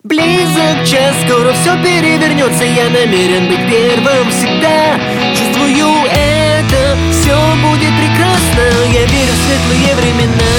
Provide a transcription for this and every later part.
Близок час, скоро все перевернется. Я намерен быть первым всегда. Чувствую это, все будет прекрасно. Я верю в светлые времена.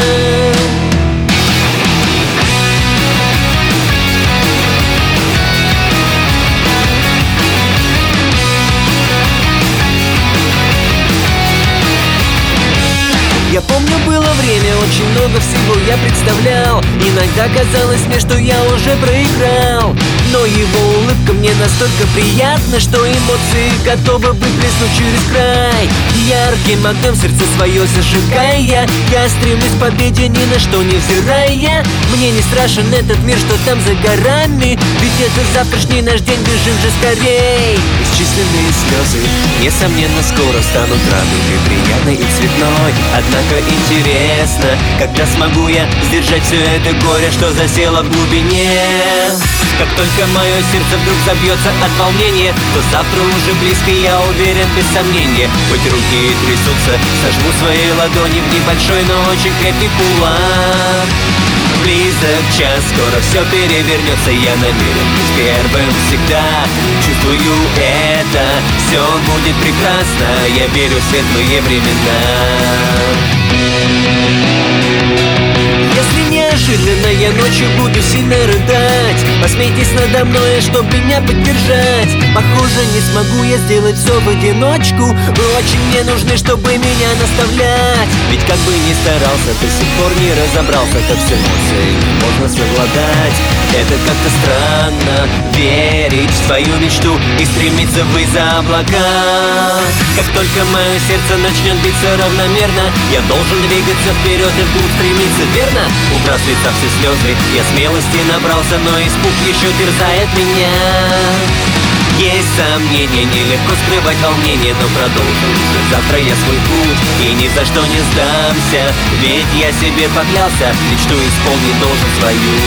Я помню, было время, очень много всего я представлял. Иногда казалось мне, что я уже проиграл. Но его улыбка мне настолько приятна, что эмоции готовы выплеснуть через край. Ярким огнем сердце свое зажигая, я стремлюсь к победе, ни на что не взирая. Мне не страшен этот мир, что там за горами, ведь это завтрашний наш день, бежим же скорей. Бесчисленные слезы, несомненно, скоро станут радугой приятной и цветной. Однако интересно, когда смогу я сдержать все это горе, что засело в глубине. Как только мое сердце вдруг забьется от волнения, то завтра уже близко, я уверен, без сомнения. Хоть руки и трясутся, сожму свои ладони в небольшой, но очень крепкий кулак. Близок час, скоро все перевернется. Я намерен быть первым всегда. Чувствую это, все будет прекрасно. Я верю в светлые времена. Если неожиданно я ночью буду сильно рыдать, посмейтесь надо мной, чтобы меня поддержать. Похоже, не смогу я сделать все в одиночку. Вы очень мне нужны, чтобы меня наставлять. Ведь как бы ни старался, до сих пор не разобрался, как с эмоциями можно совладать. Это как-то странно верить в свою мечту и стремиться ввысь за облака. Как только мое сердце начнет биться равномерно, я должен двигаться вперед и вглубь стремиться, верно? Убрав с лица все слезы, я смелости набрался, но испуг еще терзает меня. Есть сомнения, нелегко скрывать волнение, но продолжу уже завтра я свой путь и ни за что не сдамся. Ведь я себе поклялся, мечту исполнить должен свою.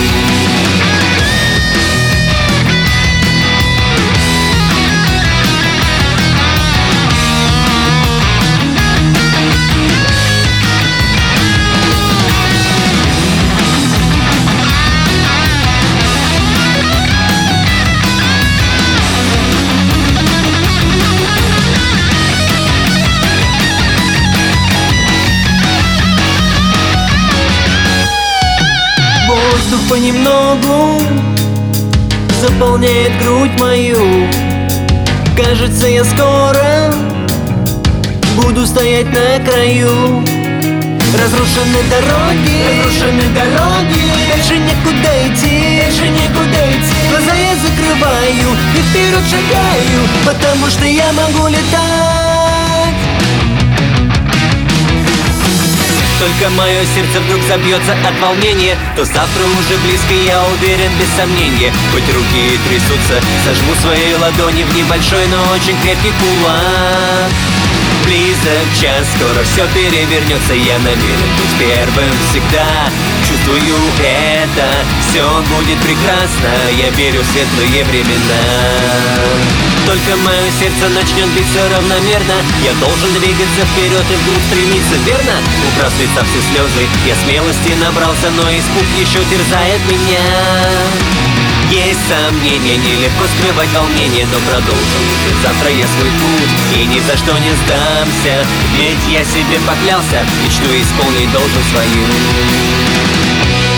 Воздух понемногу заполняет грудь мою. Кажется, я скоро буду стоять на краю. Разрушены дороги, дальше некуда идти, Глаза я закрываю и вперед шагаю, потому что я могу летать. Только мое сердце вдруг забьется от волнения, то завтра уже близко, я уверен, без сомнения. Хоть руки и трясутся, сожму свои ладони в небольшой, но очень крепкий кулак. Близок час, скоро все перевернется. Я намерен быть первым всегда. Чувствую это, все будет прекрасно. Я верю в светлые времена. Только мое сердце начнет биться равномерно, я должен двигаться вперед и вглубь стремиться, верно? Убрав с лица все слезы, я смелости набрался, но испуг еще терзает меня. Есть сомнения, нелегко скрывать волнение, но продолжу уже завтра я свой путь и ни за что не сдамся. Ведь я себе поклялся, мечту исполнить должен свою.